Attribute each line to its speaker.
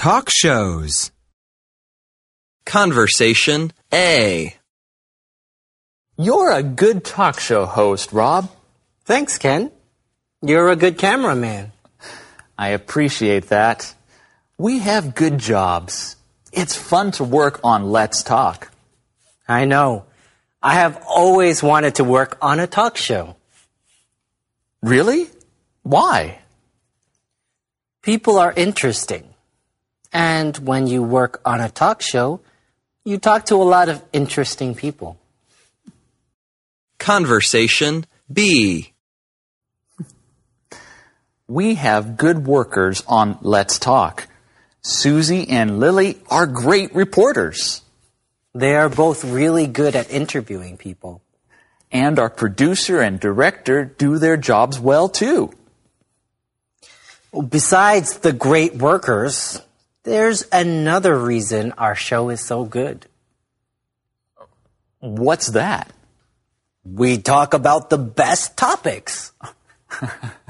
Speaker 1: Talk shows.
Speaker 2: Conversation A.
Speaker 3: You're a good talk show host, Rob.
Speaker 4: Thanks, Ken. You're a good cameraman.
Speaker 3: I appreciate that. We have good jobs. It's fun to work on Let's Talk.
Speaker 4: I know. I have always wanted to work on a talk show.
Speaker 3: Really? Why?
Speaker 4: People are interesting. And when you work on a talk show, you talk to a lot of interesting people.
Speaker 2: Conversation B.
Speaker 3: We have good workers on Let's Talk. Susie and Lily are great reporters.
Speaker 4: They are both really good at interviewing people.
Speaker 3: And our producer and director do their jobs well, too.
Speaker 4: Besides the great workers, there's another reason our show is so good.
Speaker 3: What's that?
Speaker 4: We talk about the best topics.